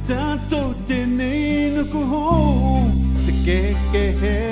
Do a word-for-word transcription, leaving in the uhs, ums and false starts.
tanto te nei no ku ho te ke ke he